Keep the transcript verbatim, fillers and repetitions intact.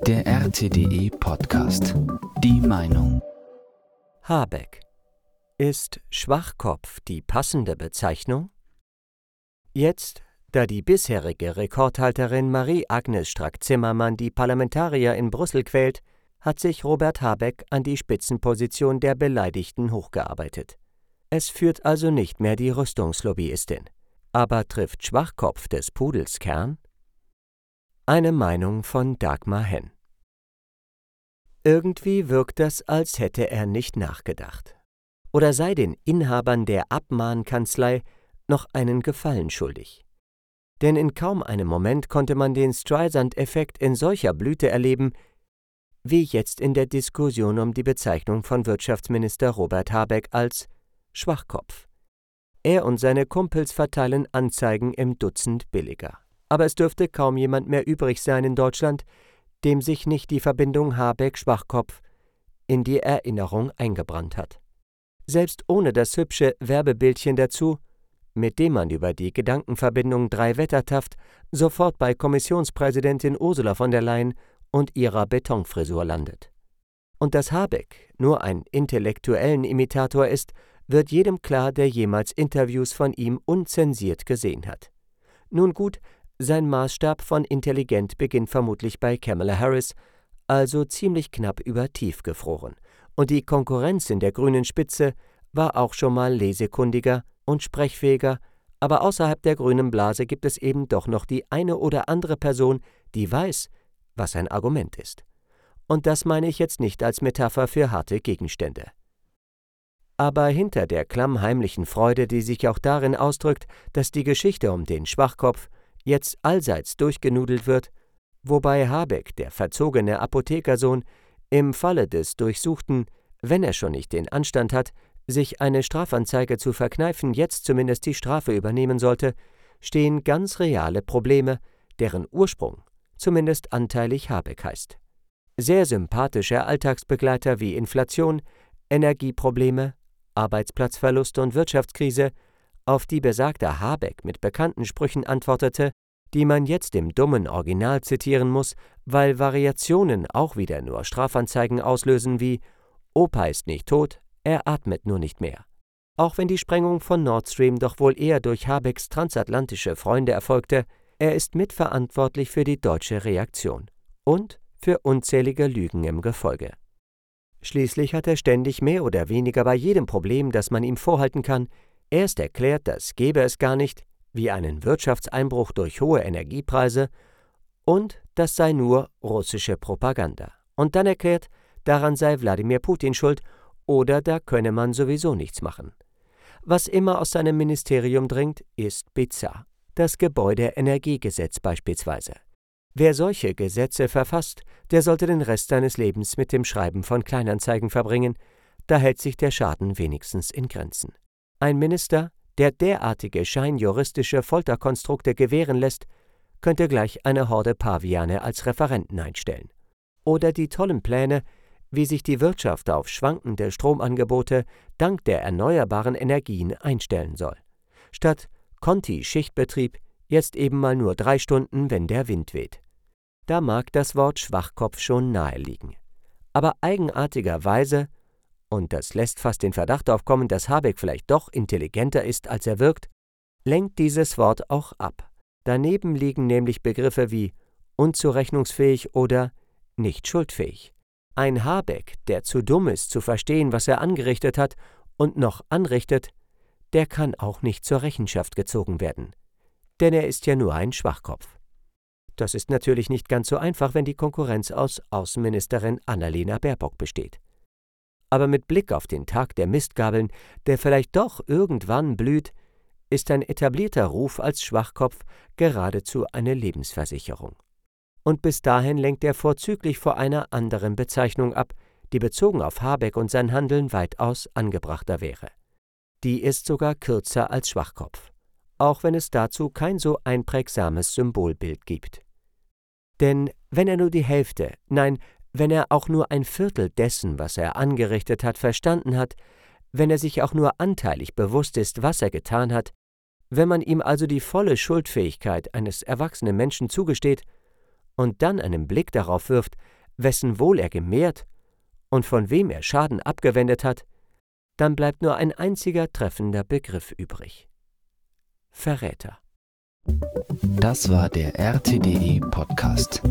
Der R T D E Podcast. Die Meinung. Habeck. Ist Schwachkopf die passende Bezeichnung? Jetzt, da die bisherige Rekordhalterin Marie-Agnes Strack-Zimmermann die Parlamentarier in Brüssel quält, hat sich Robert Habeck an die Spitzenposition der Beleidigten hochgearbeitet. Es führt also nicht mehr die Rüstungslobbyistin. Aber trifft Schwachkopf des Pudels Kern? Eine Meinung von Dagmar Henn. Irgendwie wirkt das, als hätte er nicht nachgedacht. Oder sei den Inhabern der Abmahnkanzlei noch einen Gefallen schuldig. Denn in kaum einem Moment konnte man den Streisand-Effekt in solcher Blüte erleben, wie jetzt in der Diskussion um die Bezeichnung von Wirtschaftsminister Robert Habeck als Schwachkopf. Er und seine Kumpels verteilen Anzeigen im Dutzend billiger. Aber es dürfte kaum jemand mehr übrig sein in Deutschland, dem sich nicht die Verbindung Habeck-Schwachkopf in die Erinnerung eingebrannt hat. Selbst ohne das hübsche Werbebildchen dazu, mit dem man über die Gedankenverbindung Drei-Wettertaft sofort bei Kommissionspräsidentin Ursula von der Leyen und ihrer Betonfrisur landet. Und dass Habeck nur ein intellektuellen Imitator ist, wird jedem klar, der jemals Interviews von ihm unzensiert gesehen hat. Nun gut, sein Maßstab von intelligent beginnt vermutlich bei Kamala Harris, also ziemlich knapp über tiefgefroren. Und die Konkurrenz in der grünen Spitze war auch schon mal lesekundiger und sprechfähiger, aber außerhalb der grünen Blase gibt es eben doch noch die eine oder andere Person, die weiß, was ein Argument ist. Und das meine ich jetzt nicht als Metapher für harte Gegenstände. Aber hinter der klammheimlichen Freude, die sich auch darin ausdrückt, dass die Geschichte um den Schwachkopf jetzt allseits durchgenudelt wird, wobei Habeck, der verzogene Apothekersohn, im Falle des Durchsuchten, wenn er schon nicht den Anstand hat, sich eine Strafanzeige zu verkneifen, jetzt zumindest die Strafe übernehmen sollte, stehen ganz reale Probleme, deren Ursprung zumindest anteilig Habeck heißt. Sehr sympathische Alltagsbegleiter wie Inflation, Energieprobleme, Arbeitsplatzverlust und Wirtschaftskrise, auf die besagter Habeck mit bekannten Sprüchen antwortete, die man jetzt im dummen Original zitieren muss, weil Variationen auch wieder nur Strafanzeigen auslösen wie »Opa ist nicht tot, er atmet nur nicht mehr«. Auch wenn die Sprengung von Nord Stream doch wohl eher durch Habecks transatlantische Freunde erfolgte, er ist mitverantwortlich für die deutsche Reaktion und für unzählige Lügen im Gefolge. Schließlich hat er ständig mehr oder weniger bei jedem Problem, das man ihm vorhalten kann, erst erklärt, das gäbe es gar nicht, wie einen Wirtschaftseinbruch durch hohe Energiepreise, und das sei nur russische Propaganda. Und dann erklärt, daran sei Wladimir Putin schuld oder da könne man sowieso nichts machen. Was immer aus seinem Ministerium dringt, ist bizarr. Das Gebäudeenergiegesetz beispielsweise. Wer solche Gesetze verfasst, der sollte den Rest seines Lebens mit dem Schreiben von Kleinanzeigen verbringen, da hält sich der Schaden wenigstens in Grenzen. Ein Minister, der derartige scheinjuristische Folterkonstrukte gewähren lässt, könnte gleich eine Horde Paviane als Referenten einstellen. Oder die tollen Pläne, wie sich die Wirtschaft auf schwankende Stromangebote dank der erneuerbaren Energien einstellen soll. Statt Conti-Schichtbetrieb jetzt eben mal nur drei Stunden, wenn der Wind weht. Da mag das Wort Schwachkopf schon nahe liegen. Aber eigenartigerweise, und das lässt fast den Verdacht aufkommen, dass Habeck vielleicht doch intelligenter ist, als er wirkt, lenkt dieses Wort auch ab. Daneben liegen nämlich Begriffe wie unzurechnungsfähig oder nicht schuldfähig. Ein Habeck, der zu dumm ist, zu verstehen, was er angerichtet hat und noch anrichtet, der kann auch nicht zur Rechenschaft gezogen werden. Denn er ist ja nur ein Schwachkopf. Das ist natürlich nicht ganz so einfach, wenn die Konkurrenz aus Außenministerin Annalena Baerbock besteht. Aber mit Blick auf den Tag der Mistgabeln, der vielleicht doch irgendwann blüht, ist ein etablierter Ruf als Schwachkopf geradezu eine Lebensversicherung. Und bis dahin lenkt er vorzüglich vor einer anderen Bezeichnung ab, die bezogen auf Habeck und sein Handeln weitaus angebrachter wäre. Die ist sogar kürzer als Schwachkopf, auch wenn es dazu kein so einprägsames Symbolbild gibt. Denn wenn er nur die Hälfte, nein, wenn er auch nur ein Viertel dessen, was er angerichtet hat, verstanden hat, wenn er sich auch nur anteilig bewusst ist, was er getan hat, wenn man ihm also die volle Schuldfähigkeit eines erwachsenen Menschen zugesteht und dann einen Blick darauf wirft, wessen Wohl er gemehrt und von wem er Schaden abgewendet hat, dann bleibt nur ein einziger treffender Begriff übrig: Verräter. Das war der R T D E Podcast.